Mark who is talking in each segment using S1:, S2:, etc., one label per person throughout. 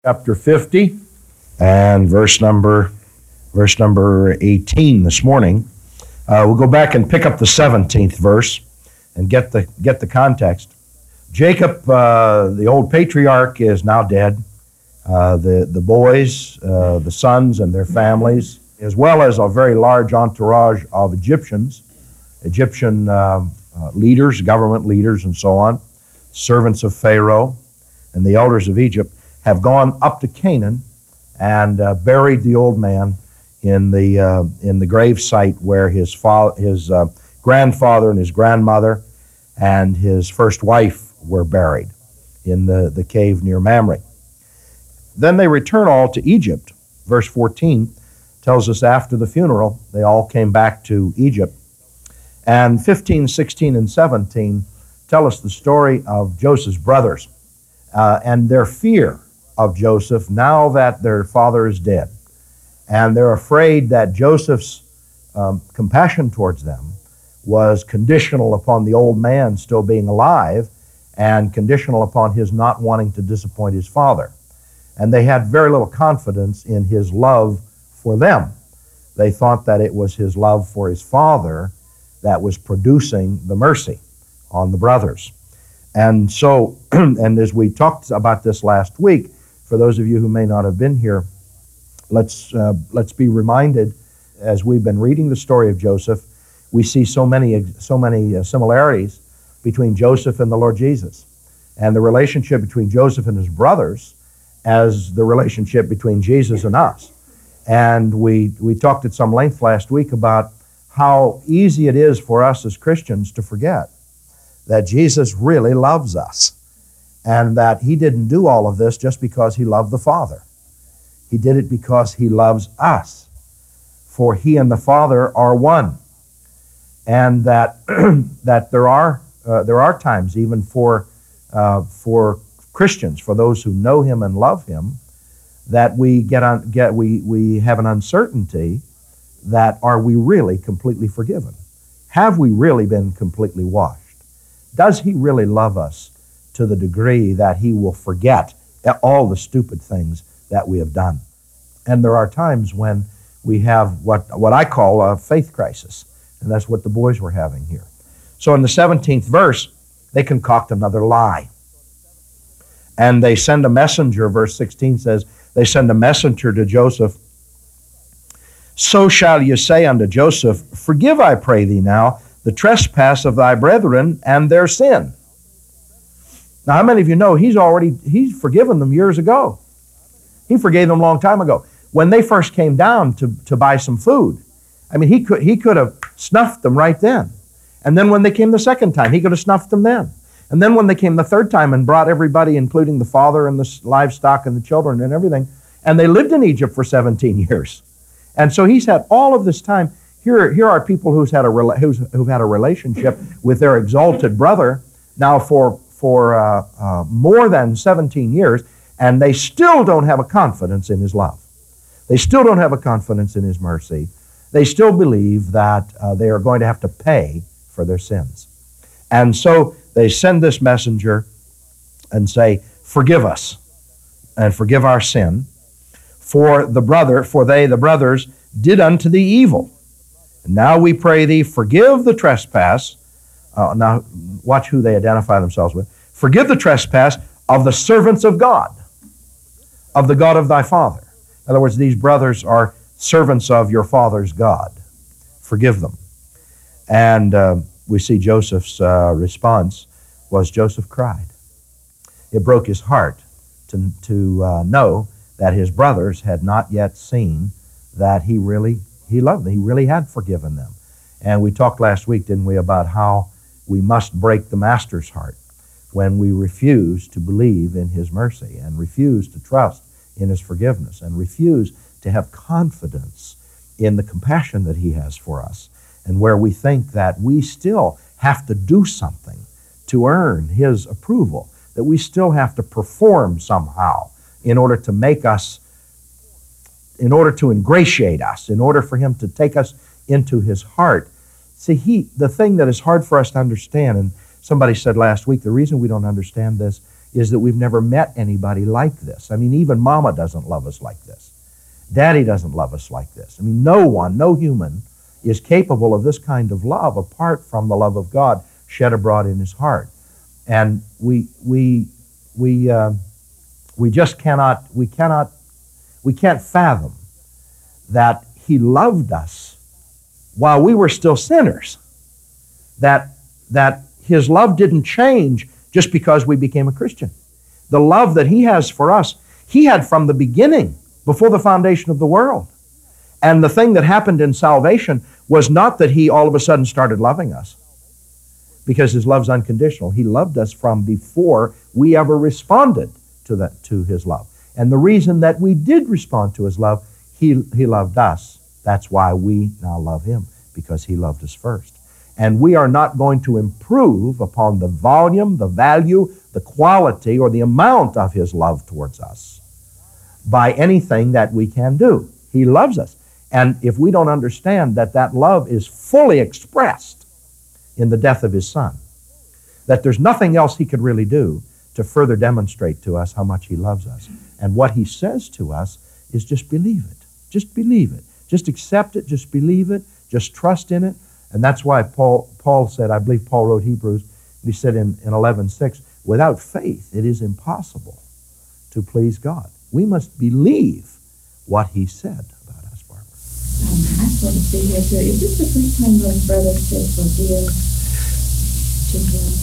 S1: Chapter 50 and verse number 18 this morning. We'll go back and pick up the 17th verse and get the context. Jacob, the old patriarch, is now dead. The boys, the sons and their families, as well as a very large entourage of Egyptian leaders, government leaders and so on, servants of Pharaoh and the elders of Egypt, have gone up to Canaan and buried the old man in the grave site where his grandfather and his grandmother and his first wife were buried in the cave near Mamre. Then they return all to Egypt. Verse 14 tells us after the funeral, they all came back to Egypt. And 15, 16, and 17 tell us the story of Joseph's brothers and their fear of Joseph now that their father is dead. And they're afraid that Joseph's compassion towards them was conditional upon the old man still being alive and conditional upon his not wanting to disappoint his father. And they had very little confidence in his love for them. They thought that it was his love for his father that was producing the mercy on the brothers. And so, and as we talked about this last week, for those of you who may not have been here, let's be reminded, as we've been reading the story of Joseph, we see so many similarities between Joseph and the Lord Jesus, and the relationship between Joseph and his brothers as the relationship between Jesus and us. And we talked at some length last week about how easy it is for us as Christians to forget that Jesus really loves us, and that he didn't do all of this just because he loved the Father. He did it because he loves us, for he and the Father are one. And that that there are times even for Christians, for those who know him and love him, that we have an uncertainty that are we really completely forgiven? Have we really been completely washed? Does he really love us to the degree that he will forget all the stupid things that we have done? And there are times when we have what I call a faith crisis, and that's what the boys were having here. So in the 17th verse, they concoct another lie. And they send a messenger, verse 16 says, they send a messenger to Joseph. So shall you say unto Joseph, forgive, I pray thee now, the trespass of thy brethren and their sin. Now, how many of you know he's forgiven them years ago? He forgave them a long time ago. When they first came down to buy some food, I mean, he could have snuffed them right then. And then when they came the second time, he could have snuffed them then. And then when they came the third time and brought everybody, including the father and the livestock and the children and everything, and they lived in Egypt for 17 years. And so he's had all of this time. Here are people who've had a relationship with their exalted brother now for more than 17 years, and they still don't have a confidence in his love. They still don't have a confidence in his mercy. They still believe that they are going to have to pay for their sins. And so they send this messenger and say, forgive us and forgive our sin, for the brothers did unto thee evil. And now we pray thee, forgive the trespass. Now watch who they identify themselves with. Forgive the trespass of the servants of God, of the God of thy father. In other words, these brothers are servants of your father's God. Forgive them. And we see Joseph's response was Joseph cried. It broke his heart to know that his brothers had not yet seen that he loved them. He really had forgiven them. And we talked last week, didn't we, about how we must break the master's heart when we refuse to believe in his mercy and refuse to trust in his forgiveness and refuse to have confidence in the compassion that he has for us, and where we think that we still have to do something to earn his approval, that we still have to perform somehow in order to make us, in order to ingratiate us, in order for him to take us into his heart. See, the thing that is hard for us to understand, and somebody said last week, the reason we don't understand this is that we've never met anybody like this. I mean, even Mama doesn't love us like this. Daddy doesn't love us like this. I mean, no one, no human is capable of this kind of love apart from the love of God shed abroad in His heart. And we just can't fathom that He loved us while we were still sinners. That His love didn't change just because we became a Christian. The love that He has for us, He had from the beginning, before the foundation of the world. And the thing that happened in salvation was not that He all of a sudden started loving us, because His love's unconditional. He loved us from before we ever responded to His love. And the reason that we did respond to His love, He loved us. That's why we now love Him, because He loved us first. And we are not going to improve upon the volume, the value, the quality, or the amount of His love towards us by anything that we can do. He loves us. And if we don't understand that that love is fully expressed in the death of His Son, that there's nothing else He could really do to further demonstrate to us how much He loves us. And what He says to us is just believe it. Just believe it. Just accept it. Just believe it. Just trust in it. And that's why Paul said, I believe Paul wrote Hebrews, he said in 11:6, without faith it is impossible to please God. We must believe what He said about us, Barbara.
S2: I sort of see here too. Is this the first time those brothers said forgive to Him?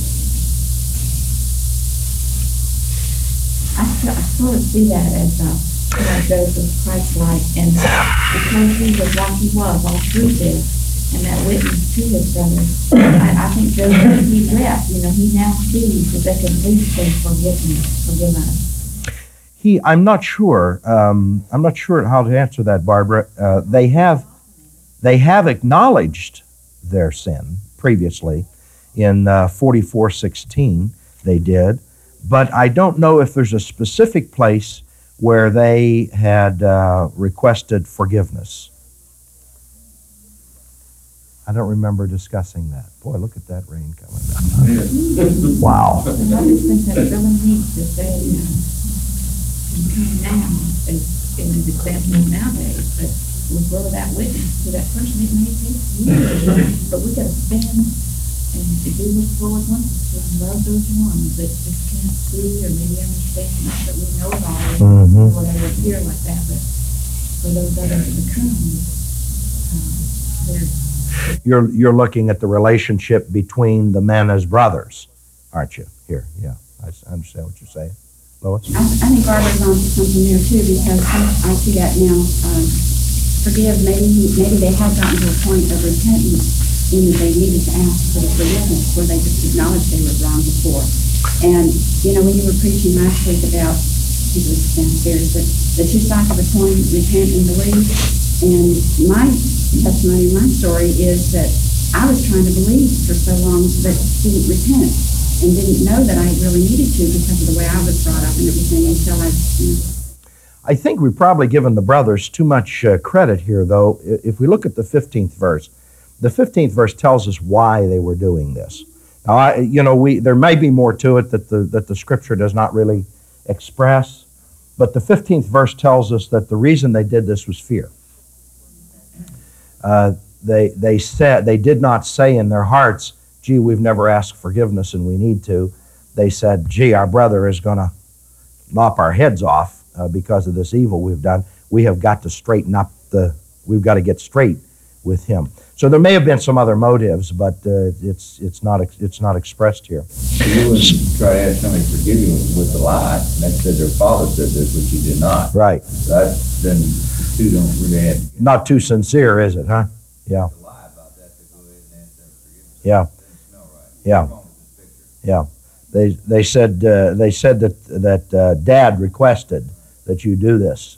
S2: I sort of see that as Joseph Christ-like, and because he was like he was all through this, and that witness to his brothers, I think Joseph, he wept. He now sees that they can at least say forgive us.
S1: I'm not sure. I'm not sure how to answer that, Barbara. They have acknowledged their sin previously in 44:16. They did, but I don't know if there's a specific place where they had requested forgiveness. I don't remember discussing that. Boy, look at that rain coming down. Wow.
S2: The brothers think that's really neat that they now, as an example nowadays, but we grow that witness to that person. It may take years, but we got to stand and to do what the Lord wants us to, and love those ones that just can't see or maybe understand, not that we know it all, or they would hear like that, but for those others to come,
S1: You're looking at the relationship between the men as brothers, aren't you? Here, yeah, I understand what you're saying. Lois?
S3: I think Barbara's on to something there too, because I see that now. Maybe they had gotten to a point of repentance in that they needed to ask for the forgiveness where they just acknowledged they were wrong before. And, when you were preaching last week about, people downstairs, but the two sides of the coin, repent and believe. And my testimony, my story is that I was trying to believe for so long but didn't repent and didn't know that I really needed to because of the way I was brought up and everything until
S1: I think we've probably given the brothers too much credit here, though. If we look at the 15th verse tells us why they were doing this. Now, there may be more to it that the Scripture does not really express, but the 15th verse tells us that the reason they did this was fear. They did not say in their hearts, gee, we've never asked forgiveness and we need to. They said, gee, our brother is going to lop our heads off because of this evil we've done. We have got to straighten up we've got to get straight with him. So there may have been some other motives, but it's not expressed here.
S4: You wouldn't try to ask somebody to forgive you with a lie. That said their father said this, but you did not.
S1: Right.
S4: Then the two don't really have.
S1: Not too sincere, is it, huh? Yeah.
S4: To lie about that to go ahead and ask them forgiveness.
S1: Yeah.
S4: Doesn't smell right.
S1: Yeah.
S4: What's wrong with this picture?
S1: Yeah. They said that Dad requested that you do this,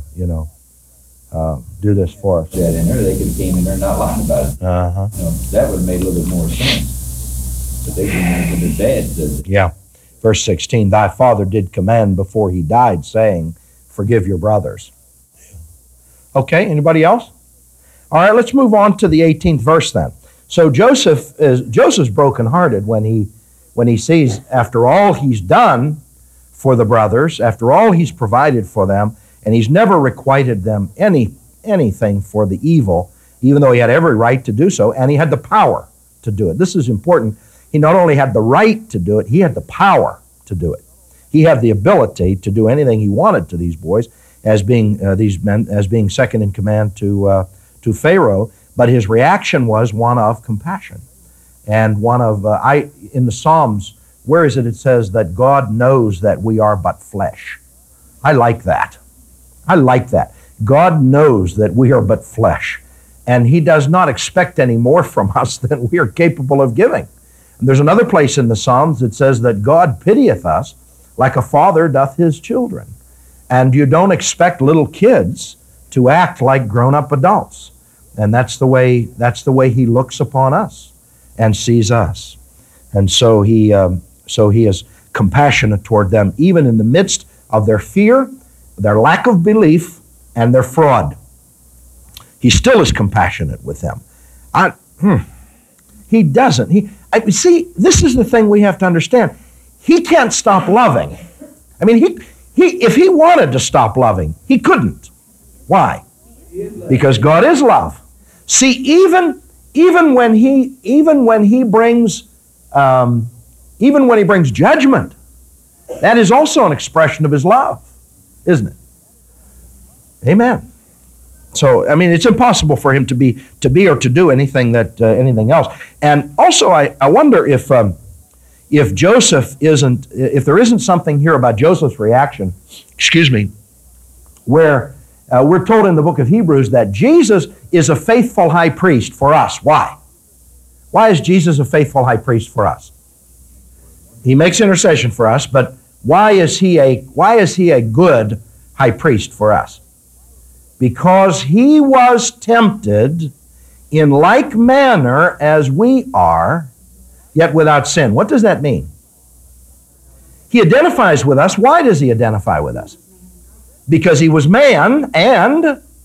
S1: do this for us.
S4: That in there, they could have came in there and not lied about it.
S1: Uh-huh.
S4: That would have made a little bit more sense. But they came in with their dad said it.
S1: Yeah. Verse 16, thy father did command before he died, saying, forgive your brothers. Okay, anybody else? All right, let's move on to the 18th verse then. So Joseph's brokenhearted when he sees, after all he's done, for the brothers, after all he's provided for them, and he's never requited them anything for the evil, even though he had every right to do so, and he had the power to do it. This is important. He not only had the right to do it, he had the power to do it. He had the ability to do anything he wanted to these boys, as being these men, as being second in command to Pharaoh. But his reaction was one of compassion, and one of in the Psalms, where is it? It says that God knows that we are but flesh. I like that. I like that. God knows that we are but flesh, and He does not expect any more from us than we are capable of giving. And there's another place in the Psalms that says that God pitieth us like a father doth his children. And you don't expect little kids to act like grown-up adults. And that's the way He looks upon us and sees us. And so He is compassionate toward them, even in the midst of their fear, their lack of belief, and their fraud. He still is compassionate with them. He doesn't. See, this is the thing we have to understand. He can't stop loving. I mean, if He wanted to stop loving, He couldn't. Why? Because God is love. See, even when He brings judgment, that is also an expression of His love, isn't it? Amen. So, I mean, it's impossible for Him to be or to do anything else. And also, I wonder if Joseph if there isn't something here about Joseph's reaction, where we're told in the book of Hebrews that Jesus is a faithful high priest for us. Why? Why is Jesus a faithful high priest for us? He makes intercession for us, but why is he a good high priest for us? Because He was tempted in like manner as we are, yet without sin. What does that mean? He identifies with us. Why does He identify with us? Because He was man, and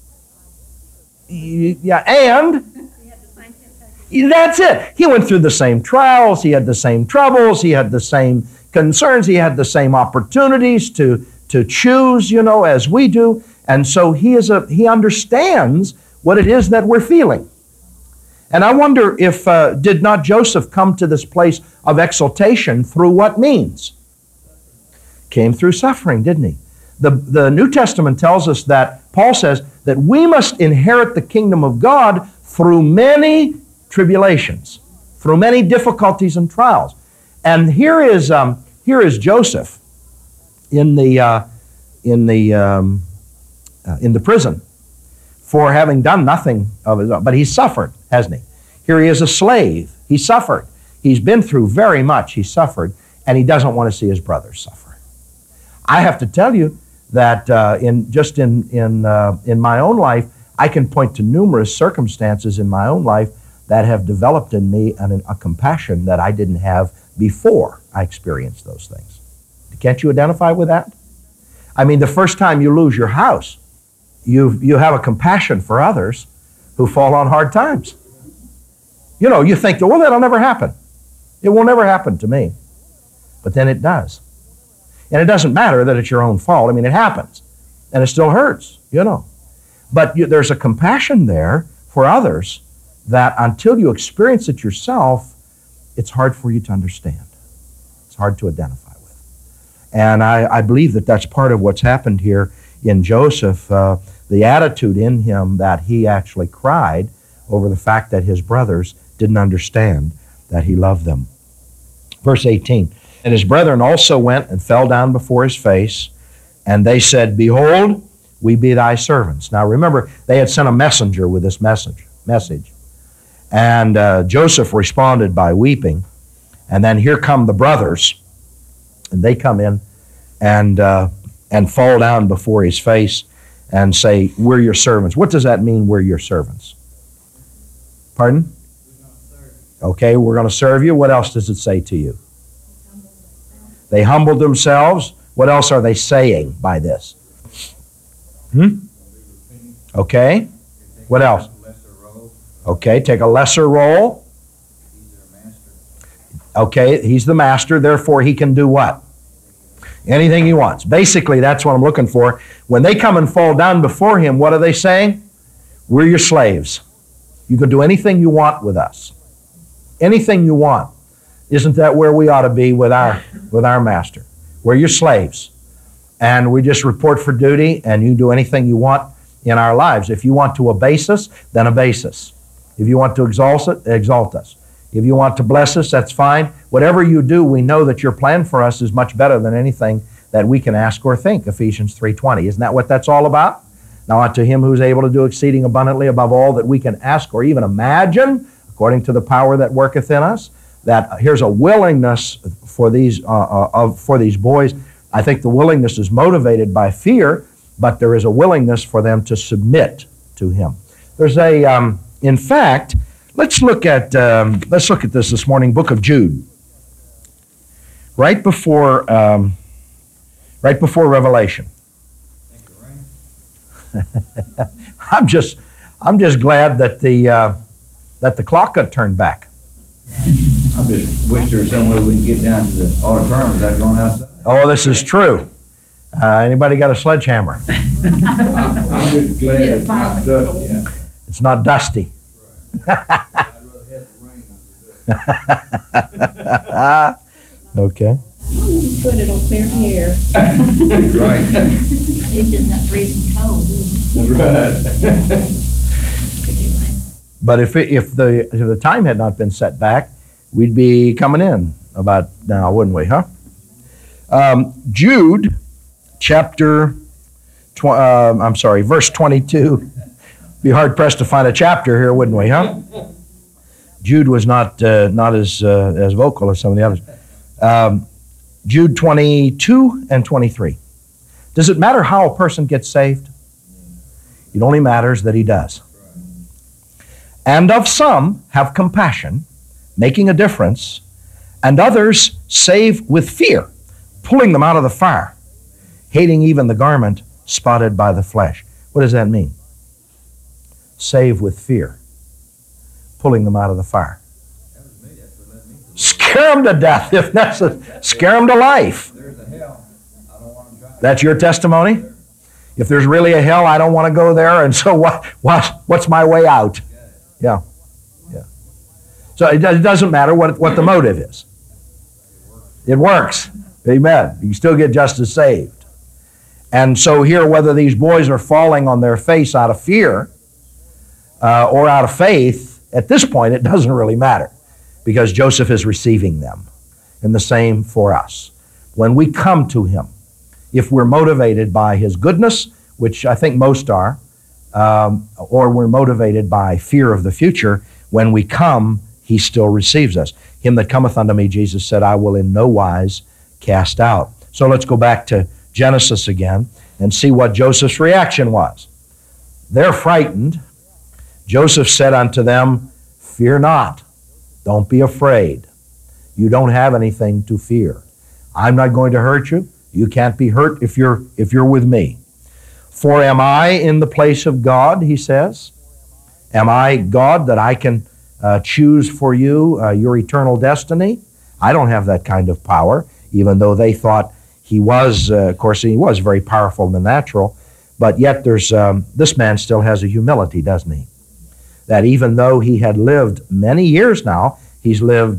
S1: that's it. He went through the same trials. He had the same troubles. He had the same concerns. He had the same opportunities to choose, as we do. And so he understands what it is that we're feeling. And I wonder if did not Joseph come to this place of exaltation through what means? Came through suffering, didn't he? The New Testament tells us that, Paul says, that we must inherit the kingdom of God through many tribulations, through many difficulties and trials. And here is Joseph in the prison for having done nothing of his own. But he's suffered, hasn't he? Here he is a slave. He suffered. He's been through very much. He suffered, and he doesn't want to see his brothers suffer. I have to tell you that in my own life, I can point to numerous circumstances in my own life that have developed in me a compassion that I didn't have before I experienced those things. Can't you identify with that? I mean, the first time you lose your house, you have a compassion for others who fall on hard times. You think, well, that'll never happen. It will never happen to me. But then it does. And it doesn't matter that it's your own fault. I mean, it happens. And it still hurts, But there's a compassion there for others that until you experience it yourself, it's hard for you to understand. It's hard to identify with. And I believe that that's part of what's happened here in Joseph, the attitude in him that he actually cried over the fact that his brothers didn't understand that he loved them. Verse 18, and his brethren also went and fell down before his face, and they said, Behold, we be thy servants. Now remember, they had sent a messenger with this message. And Joseph responded by weeping, and then here come the brothers, and they come in and fall down before his face and say, we're your servants. What does that mean, we're your servants? Pardon? Okay, we're going to serve you. What else does it say to you? They humbled themselves. What else are they saying by this? Okay. What else? Okay, take a lesser role. Okay, he's the master, therefore he can do what? Anything he wants. Basically, that's what I'm looking for. When they come and fall down before him, what are they saying? We're your slaves. You can do anything you want with us. Anything you want. Isn't that where we ought to be with our master? We're your slaves. And we just report for duty, and you do anything you want in our lives. If you want to abase us, then abase us. If you want to exalt us. If you want to bless us, that's fine. Whatever you do, we know that your plan for us is much better than anything that we can ask or think, Ephesians 3:20. Isn't that what that's all about? Now unto him who is able to do exceeding abundantly above all that we can ask or even imagine, according to the power that worketh in us, that here's a willingness for these boys. I think the willingness is motivated by fear, but there is a willingness for them to submit to him. There's in fact, let's look at this morning, book of Jude. Right before Revelation. I'm just glad that the clock got turned back.
S4: I just wish there was some way we can get down to the auditorium without going outside.
S1: Oh, this is true. Anybody got a sledgehammer?
S4: I'm just glad it's not dusty. Yeah.
S1: It's not dusty. Okay.
S3: Just put it on clear air.
S4: Right.
S2: It's just not freezing cold.
S4: Right.
S1: But if the time had not been set back, we'd be coming in about now, wouldn't we, huh? Jude, verse 22. Be hard pressed to find a chapter here, wouldn't we, huh? Jude was not as vocal as some of the others. Jude 22 and 23. Does it matter how a person gets saved? It only matters that he does. And of some have compassion, making a difference, and others save with fear, pulling them out of the fire, hating even the garment spotted by the flesh. What does that mean? Save with fear, pulling them out of the fire. Scare them to death if necessary. Scare them to life. That's your testimony? If there's really a hell, I don't want to go there, and so what's my way out? Yeah. So it doesn't matter what the motive is. It works. Amen. You can still get just as saved. And so here, whether these boys are falling on their face out of fear or out of faith, at this point it doesn't really matter because Joseph is receiving them. And the same for us. When we come to him, if we're motivated by his goodness, which I think most are, or we're motivated by fear of the future, when we come, he still receives us. Him that cometh unto me, Jesus said, I will in no wise cast out. So let's go back to Genesis again and see what Joseph's reaction was. They're frightened. Joseph said unto them, fear not. Don't be afraid. You don't have anything to fear. I'm not going to hurt you. You can't be hurt if you're with me. For am I in the place of God, he says? Am I God that I can choose for you your eternal destiny? I don't have that kind of power, even though they thought he was, of course, he was very powerful in the natural, but yet there's this man still has a humility, doesn't he? That even though he had lived many years now, he's lived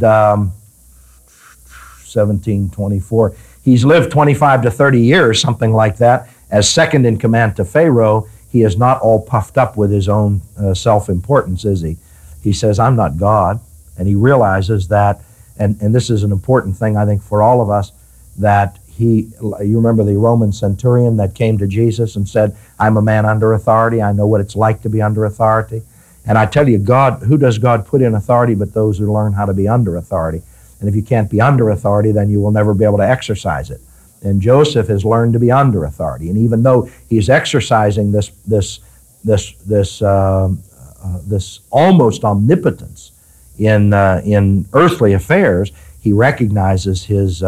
S1: 17, 24, he's lived 25 to 30 years, something like that, as second in command to Pharaoh. He is not all puffed up with his own self-importance, is he? He says, I'm not God. And he realizes that, and this is an important thing, I think, for all of us, that you remember the Roman centurion that came to Jesus and said, I'm a man under authority. I know what it's like to be under authority. And I tell you, God, who does God put in authority but those who learn how to be under authority? And if you can't be under authority, then you will never be able to exercise it. And Joseph has learned to be under authority. And even though he's exercising this almost omnipotence in earthly affairs, he recognizes his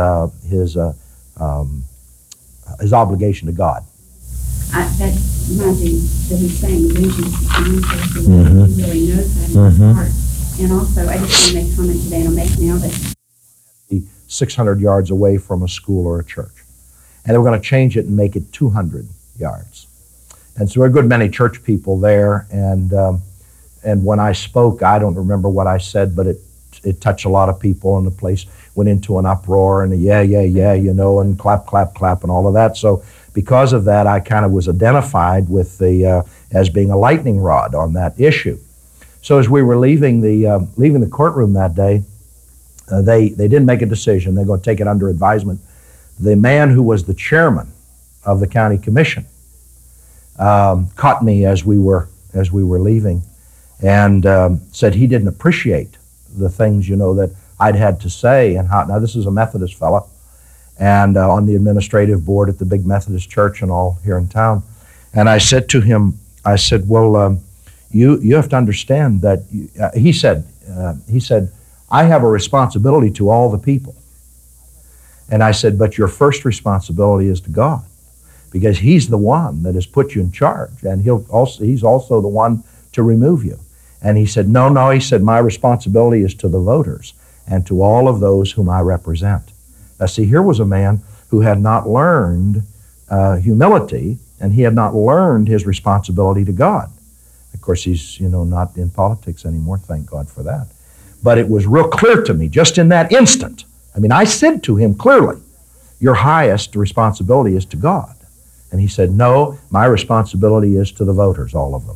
S1: obligation to God.
S3: That reminds me that he's saying vengeance is mine, so he really knows that in his heart. And also, I just want to make a comment today, and I'll make now that
S1: 600 yards away from a school or a church. and they were going to change it and make it 200 yards. And so there were a good many church people there, and when I spoke, I don't remember what I said, but it touched a lot of people, and the place went into an uproar, and yeah, and clap, clap, clap, and all of that. So because of that, I kind of was identified with as being a lightning rod on that issue. So as we were leaving the courtroom that day, they didn't make a decision. They're going to take it under advisement. The man who was the chairman of the county commission caught me as we were leaving, and said he didn't appreciate the things, that I'd had to say, and how. Now, this is a Methodist fella, and on the administrative board at the big Methodist church and all here in town. And I said to him, I said, well, you have to understand that, he said, I have a responsibility to all the people. And I said, but your first responsibility is to God, because He's the one that has put you in charge, and He's also the one to remove you. And he said, no, he said, my responsibility is to the voters and to all of those whom I represent. Now, see, here was a man who had not learned humility, and he had not learned his responsibility to God. Of course, he's, not in politics anymore, thank God for that. But it was real clear to me, just in that instant. I mean, I said to him clearly, your highest responsibility is to God. And he said, no, my responsibility is to the voters, all of them.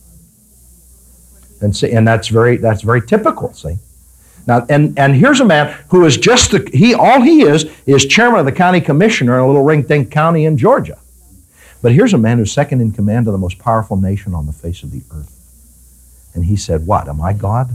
S1: And see, and that's very typical, see. Now, and here's a man who is just all he is chairman of the county commissioner in a little ring-dink county in Georgia. But here's a man who's second in command of the most powerful nation on the face of the earth. And he said, what, am I God?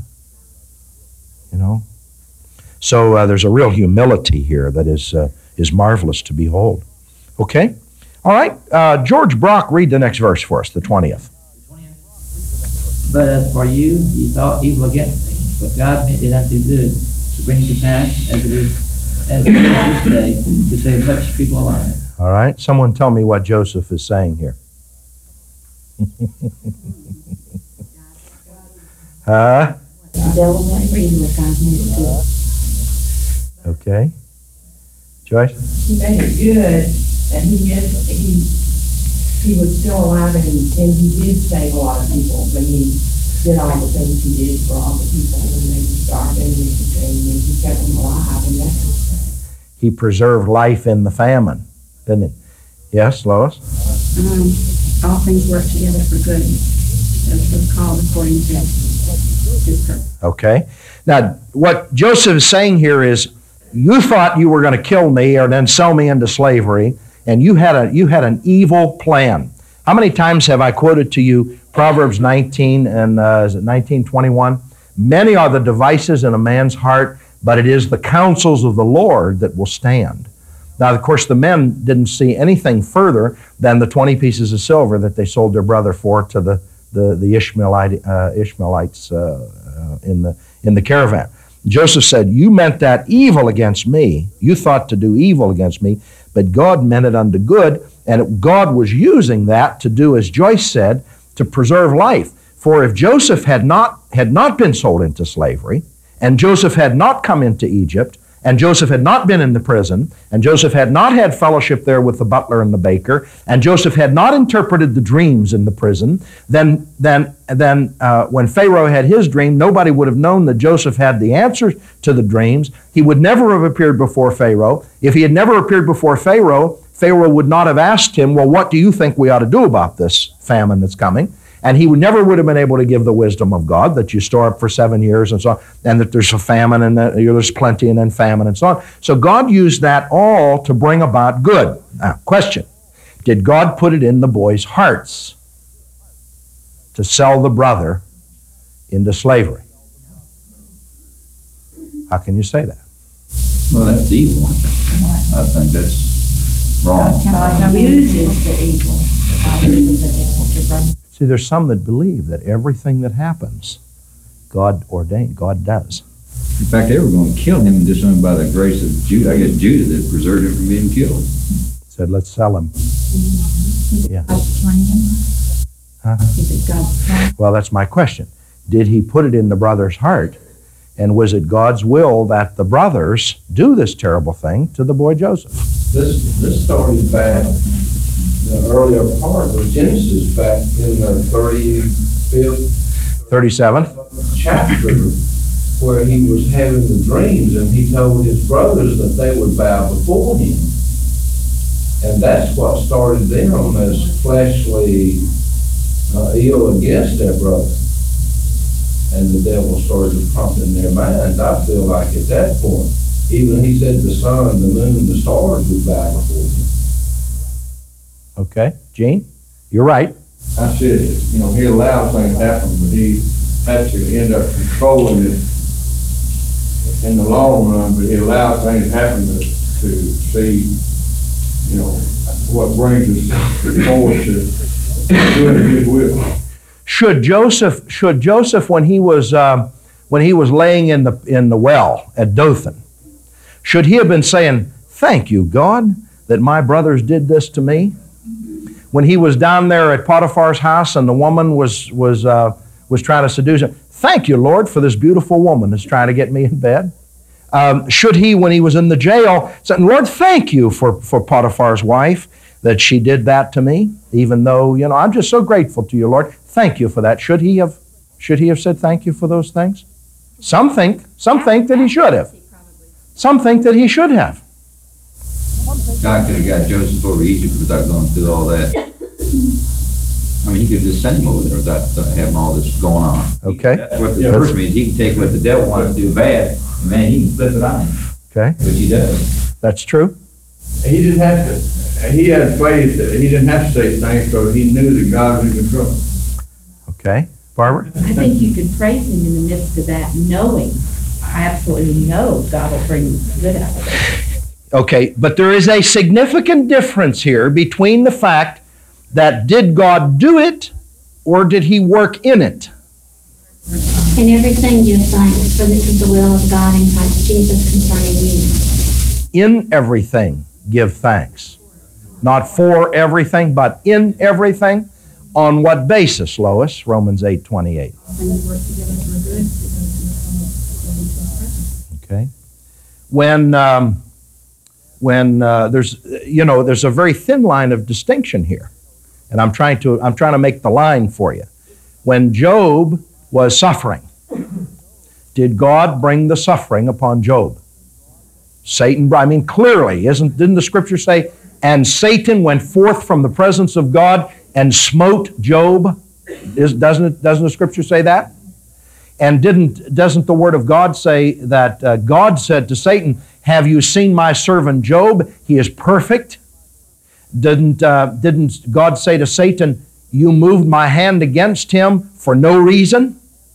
S1: So there's a real humility here that is marvelous to behold. Okay? All right. George Brock, read the next verse for us, the 20th.
S5: But as for you, ye thought evil against me, but God meant it unto good, to bring to pass, as it is this day, to save much people alive.
S1: All right. Someone tell me what Joseph is saying here.
S2: The devil meant for evil, God meant it good.
S1: Okay. Joyce?
S6: He made it good, and he was still alive, and he did save a lot of people when he did all the things he did for all the people when they were starving and he kept them alive, and that's
S1: He preserved life in the famine, didn't he? Yes, Lois?
S3: All things work together for good, as was called according to His purpose.
S1: Okay. Now, what Joseph is saying here is, you thought you were going to kill me or then sell me into slavery, and you had an evil plan. How many times have I quoted to you Proverbs 19 and is it 19:21? Many are the devices in a man's heart, but it is the counsels of the Lord that will stand. Now, of course, the men didn't see anything further than the 20 pieces of silver that they sold their brother for to the Ishmaelites in the caravan. Joseph said, you meant that evil against me. You thought to do evil against me, but God meant it unto good, and God was using that to do, as Joyce said, to preserve life. For if Joseph had not been sold into slavery, and Joseph had not come into Egypt, and Joseph had not been in the prison, and Joseph had not had fellowship there with the butler and the baker, and Joseph had not interpreted the dreams in the prison, then when Pharaoh had his dream, nobody would have known that Joseph had the answers to the dreams. He would never have appeared before Pharaoh. If he had never appeared before Pharaoh, Pharaoh would not have asked him, well, what do you think we ought to do about this famine that's coming? And he never would have been able to give the wisdom of God that you store up for 7 years and so on, and that there's a famine and that there's plenty and then famine and so on. So God used that all to bring about good. Now, question, did God put it in the boys' hearts to sell the brother into slavery? How can you say that?
S4: Well, that's evil. I think that's wrong.
S6: God uses the evil. God uses the evil to bring.
S1: See, there's some that believe that everything that happens, God ordained, God does.
S4: In fact, they were going to kill him just only by the grace of Judah. I guess Judah that preserved him from being killed.
S1: Said, let's sell him. Yeah.
S2: God's plan.
S1: Huh?
S2: Is it God's plan?
S1: Well, that's my question. Did he put it in the brother's heart? And was it God's will that the brothers do this terrible thing to the boy Joseph?
S7: This started back, the earlier part of Genesis, back in the 35th
S1: 37th?
S7: chapter, where he was having the dreams, and he told his brothers that they would bow before him. And that's what started them as fleshly ill against their brother. And the devil started prompting their minds. I feel like at that point, even he said the sun, the moon, the stars would bow before him.
S1: Okay, Gene, you're right.
S8: I said, he allowed things to happen, but he had to end up controlling it in the long run, but he allowed things to happen to see, what brings us forward to doing his will.
S1: Should Joseph, when he was laying in the well at Dothan, should he have been saying, "Thank you, God, that my brothers did this to me"? When he was down there at Potiphar's house and the woman was trying to seduce him, "Thank you, Lord, for this beautiful woman that's trying to get me in bed." Should he, when he was in the jail, say, "Lord, thank you for Potiphar's wife, that she did that to me, even though, I'm just so grateful to you, Lord. Thank you for that." Should he have said thank you for those things? Some think that he should have. Some think that he should have.
S4: God could have got Joseph over Egypt without going through all that. I mean, he could just send him over there without having all this going on.
S1: Okay.
S4: That's what the verse means. He can take what the devil wants to do bad, and man, he can flip it on him.
S1: Okay.
S4: Which he does.
S1: That's true.
S8: He didn't have to. He had faith that he didn't have to say things because he knew that God was in control.
S1: Okay. Barbara?
S2: I think you could praise him in the midst of that, knowing, I absolutely know God will bring good out of it.
S1: Okay, but there is a significant difference here between the fact that did God do it or did he work in it?
S3: In everything give thanks, for this is the will of God in Christ Jesus concerning you.
S1: In everything give thanks. Not for everything, but in everything. On what basis, Lois? Romans 8:28.
S2: When we work together for good,
S1: Okay. When there's a very thin line of distinction here, and I'm trying to make the line for you. When Job was suffering, did God bring the suffering upon Job? Satan, clearly, didn't the Scripture say, "And Satan went forth from the presence of God and smote Job"? Doesn't the Scripture say that? And doesn't the Word of God say that God said to Satan, "Have you seen my servant Job? He is perfect." Didn't God say to Satan, "You moved my hand against him for no reason"?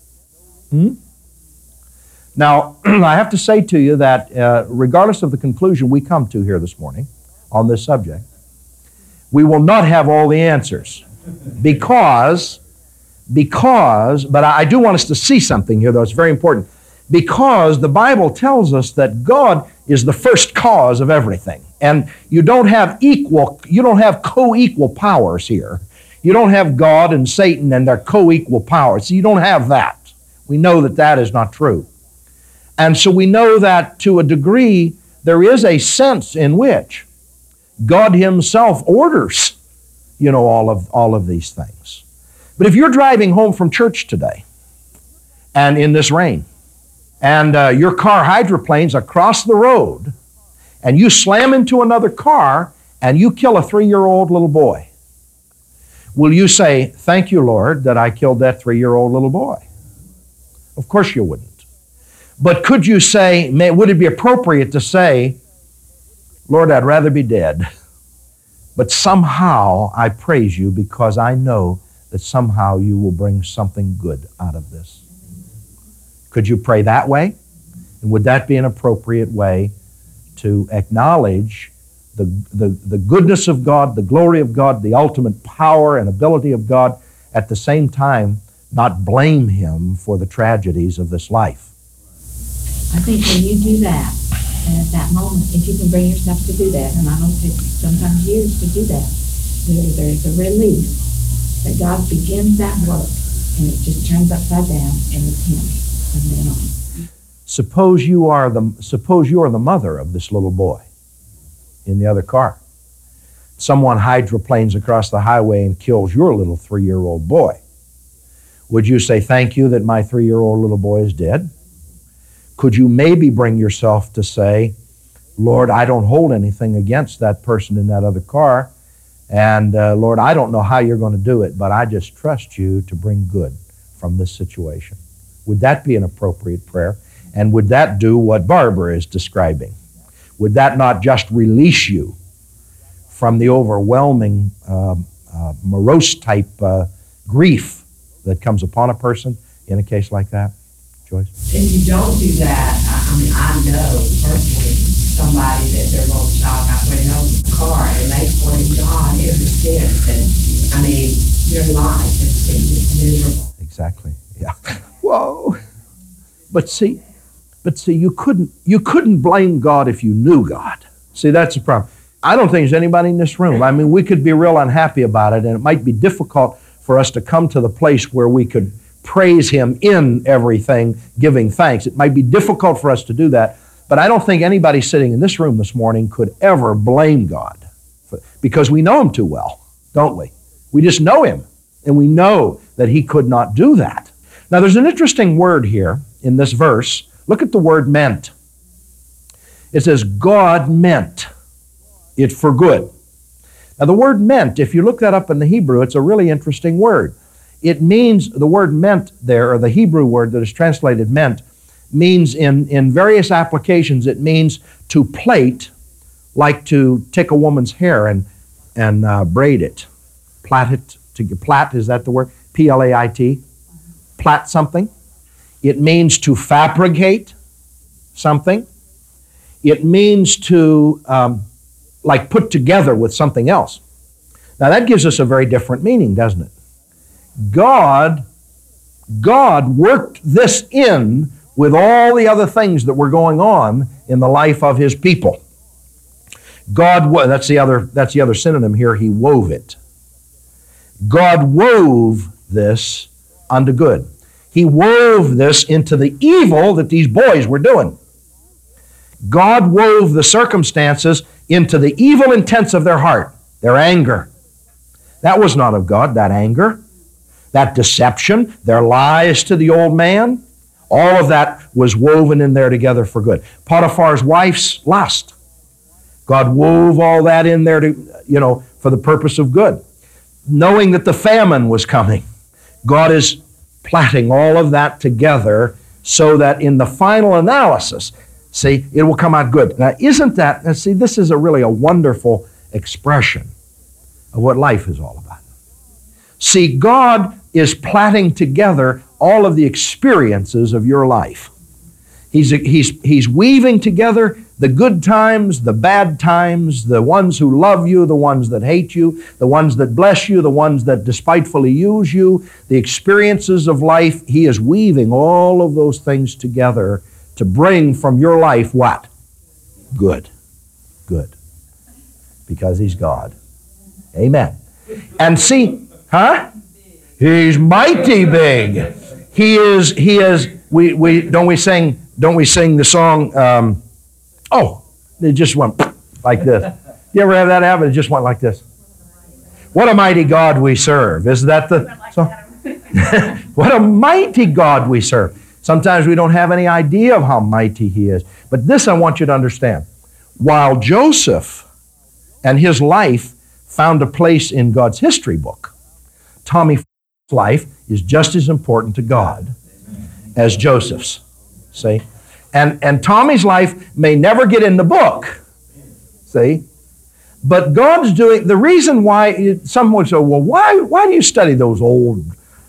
S1: Now, I have to say to you that regardless of the conclusion we come to here this morning on this subject, we will not have all the answers because, but I do want us to see something here, though it's very important, because the Bible tells us that God is the first cause of everything, and you don't have co-equal powers here. You don't have God and Satan and their co-equal powers. You don't have that. We know that is not true. And so we know that to a degree there is a sense in which God Himself orders, all of these things. But if you're driving home from church today, and in this rain, and your car hydroplanes across the road, and you slam into another car, and you kill a 3-year-old little boy, will you say, "Thank you, Lord, that I killed that 3-year-old little boy"? Of course you wouldn't. But could you say, would it be appropriate to say, "Lord, I'd rather be dead, but somehow I praise you because I know that somehow you will bring something good out of this"? Could you pray that way? And would that be an appropriate way to acknowledge the goodness of God, the glory of God, the ultimate power and ability of God, at the same time not blame Him for the tragedies of this life?
S2: I think when you do that, and at that moment, if you can bring yourself to do that, and I know it takes sometimes years to do that, there's a release that God begins that work, and it just turns upside down, and it's Him from then on.
S1: Suppose you are the mother of this little boy in the other car. Someone hydroplanes across the highway and kills your little 3-year-old boy. Would you say, thank you that my 3-year-old little boy is dead? Could you maybe bring yourself to say, Lord, I don't hold anything against that person in that other car, and Lord, I don't know how you're going to do it, but I just trust you to bring good from this situation. Would that be an appropriate prayer? And would that do what Barbara is describing? Would that not just release you from the overwhelming morose type grief that comes upon a person in a case like that? Joyce?
S6: If you don't do that, I know personally somebody that their little child got ran over in the car and they blame God ever since. And your life has been just miserable.
S1: Exactly. Yeah. Whoa. But see, you couldn't blame God if you knew God. See, that's the problem. I don't think there's anybody in this room. We could be real unhappy about it, and it might be difficult for us to come to the place where we could praise Him in everything, giving thanks. It might be difficult for us to do that, but I don't think anybody sitting in this room this morning could ever blame God, because we know Him too well, don't we? We just know Him, and we know that He could not do that. Now, there's an interesting word here in this verse. Look at the word meant. It says, God meant it for good. Now, the word meant, if you look that up in the Hebrew, it's a really interesting word. It means, the word meant there, or the Hebrew word that is translated meant, means in various applications, it means to plait, like to take a woman's hair and braid it. Plait it. Plait, is that the word? P-L-A-I-T. Plait something. It means to fabricate something. It means to like put together with something else. Now that gives us a very different meaning, doesn't it? God worked this in with all the other things that were going on in the life of His people. That's the other synonym here, He wove it. God wove this unto good. He wove this into the evil that these boys were doing. God wove the circumstances into the evil intents of their heart, their anger. That was not of God, that anger, that deception, their lies to the old man. All of that was woven in there together for good. Potiphar's wife's lust. God wove all that in there for the purpose of good. Knowing that the famine was coming, God is plaiting all of that together so that in the final analysis, see, it will come out good. Now, this is really a wonderful expression of what life is all about. See, God is plaiting together all of the experiences of your life. He's weaving together the good times, the bad times, the ones who love you, the ones that hate you, the ones that bless you, the ones that despitefully use you, the experiences of life. He is weaving all of those things together to bring from your life what? Good. Good. Because He's God. Amen. And see, He's mighty big. He is, don't we sing the song, it just went like this. You ever have that happen? It just went like this. What a mighty God we serve. Is that the song? What a mighty God we serve. Sometimes we don't have any idea of how mighty He is. But this I want you to understand. While Joseph and his life found a place in God's history book, Tommy's life is just as important to God as Joseph's. See? And Tommy's life may never get in the book. See? But God's doing, the reason why, someone would say, well, why do you study those old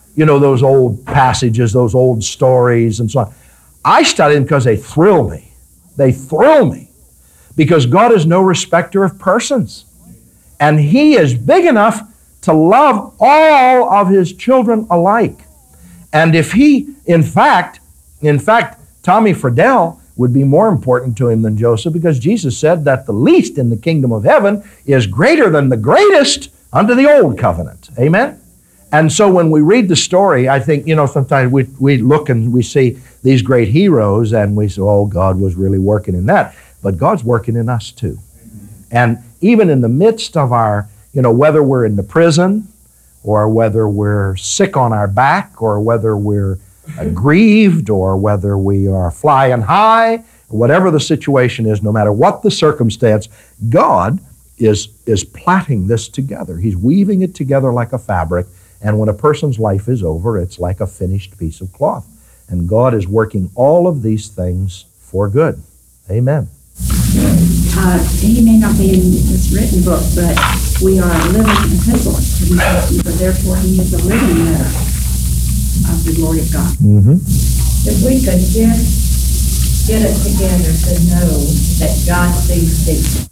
S1: passages, those old stories and so on? I study them because they thrill me. They thrill me. Because God is no respecter of persons. And He is big enough to love all of His children alike. And if He, in fact, Tommy Friedel would be more important to Him than Joseph, because Jesus said that the least in the kingdom of heaven is greater than the greatest under the old covenant. Amen? And so when we read the story, I think, sometimes we look and we see these great heroes and we say, oh, God was really working in that. But God's working in us too. And even in the midst of our, whether we're in the prison or whether we're sick on our back or whether we're grieved or whether we are flying high, whatever the situation is, no matter what the circumstance, God is plaiting this together. He's weaving it together like a fabric. And when a person's life is over, it's like a finished piece of cloth. And God is working all of these things for good. Amen.
S3: He may not be in this written book, but we are living epistles to New Testament, but therefore he is a living letter of the glory of God.
S1: Mm-hmm.
S2: If we could just get it together to know that God sees things.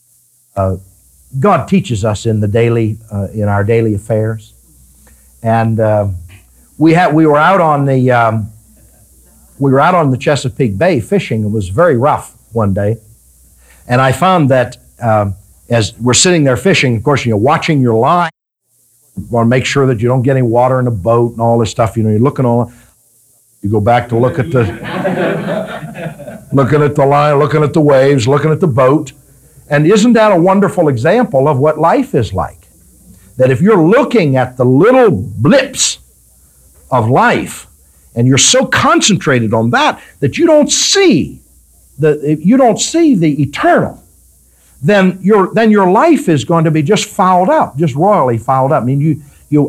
S1: God teaches us in in our daily affairs. And we were out on the Chesapeake Bay fishing. It was very rough one day, and I found that as we're sitting there fishing, of course, watching your line, you want to make sure that you don't get any water in the boat and all this stuff. You're looking all. You go back to look at the looking at the line, looking at the waves, looking at the boat, and isn't that a wonderful example of what life is like? That if you're looking at the little blips of life and you're so concentrated on that you don't see the eternal, then your life is going to be just fouled up, just royally fouled up. I mean,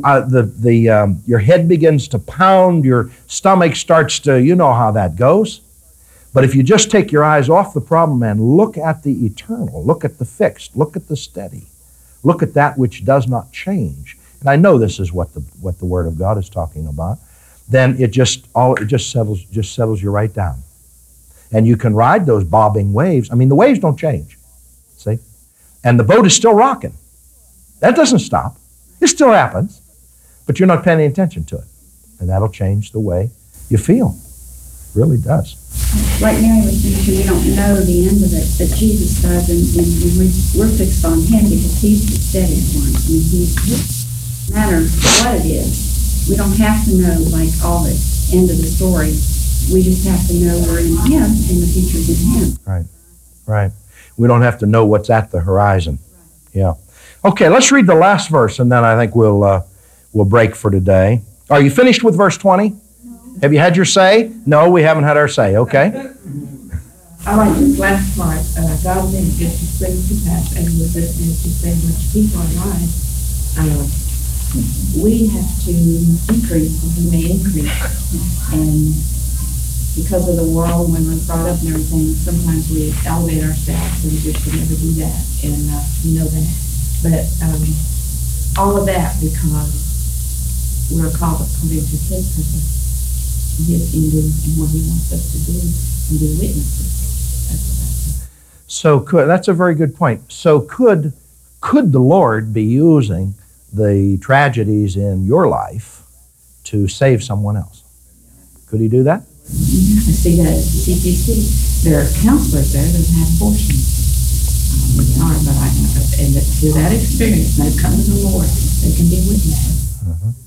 S1: your head begins to pound, your stomach starts to, you know how that goes. But if you just take your eyes off the problem and look at the eternal, look at the fixed, look at the steady, look at that which does not change. And I know this is what the Word of God is talking about. Then it just settles you right down. And you can ride those bobbing waves. I mean, the waves don't change. See? And the boat is still rocking. That doesn't stop. It still happens. But you're not paying any attention to it. And that'll change the way you feel. It really does.
S3: Like Mary was thinking, we don't know the end of it, but Jesus does, and we're fixed on Him because He's the steady one. I mean, He's, no matter what it is, we don't have to know like all the end of the story. We just have to know we're in Him and the future's in Him.
S1: Right. We don't have to know what's at the horizon. Yeah. Okay, let's read the last verse, and then I think we'll break for today. Are you finished with verse 20? Have you had your say? No, we haven't had our say. Okay.
S2: I like this last part. God then gets His things to pass, and with it, as you say, when people are alive, we have to decrease and He may increase. And because of the world, when we're brought up and everything, sometimes we elevate ourselves, and we should never do that. And you know that. But all of that because we're called according to His purpose. His ending and what He wants us to do and be witnesses.
S1: So that's a very good point. So could the Lord be using the tragedies in your life to save someone else? Could He do that?
S2: I see that at CPC. There are counselors there that have portions. We are, but and through that experience, they've come to the Lord. They can be witnesses.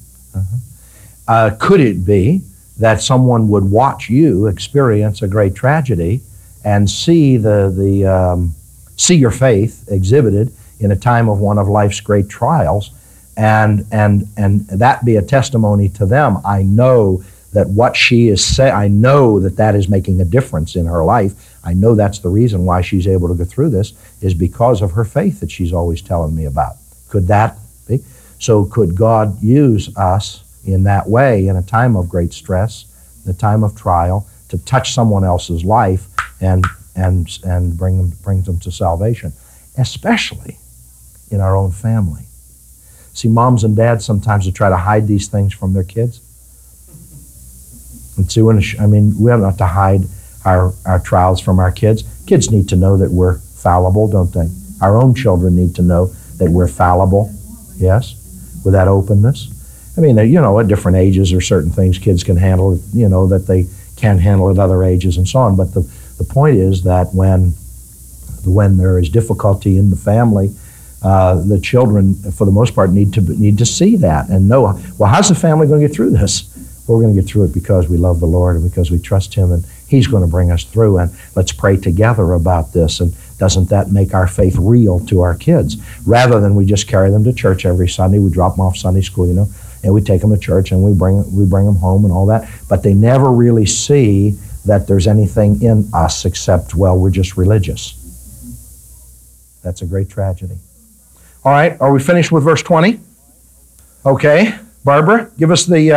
S1: Could it be that someone would watch you experience a great tragedy and see see your faith exhibited in a time of one of life's great trials, and that be a testimony to them? I know that what she is saying, I know that is making a difference in her life. I know that's the reason why she's able to go through this, is because of her faith that she's always telling me about. Could that be? So could God use us in that way in a time of great stress, the time of trial, to touch someone else's life and bring them to salvation, especially in our own family? See, moms and dads sometimes will try to hide these things from their kids. And see, we have not to hide our trials from our kids. Kids need to know that we're fallible, don't they? Our own children need to know that we're fallible, yes, with that openness. I mean, at different ages or certain things kids can handle, that they can't handle at other ages and so on. But the point is that when there is difficulty in the family, The children, for the most part, need to see that and know, well, how's the family going to get through this? Well, we're going to get through it because we love the Lord and because we trust Him, and He's going to bring us through, and let's pray together about this. And doesn't that make our faith real to our kids? Rather than we just carry them to church every Sunday, we drop them off Sunday school, and we take them to church and we bring them home and all that, but they never really see that there's anything in us except, well, we're just religious. That's a great tragedy. All right, are we finished with verse 20? Okay, Barbara, give us the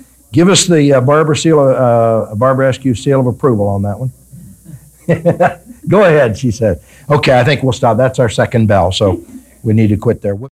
S1: Barbara Eskew seal of approval on that one. Go ahead, she said. Okay, I think we'll stop. That's our second bell, so we need to quit there.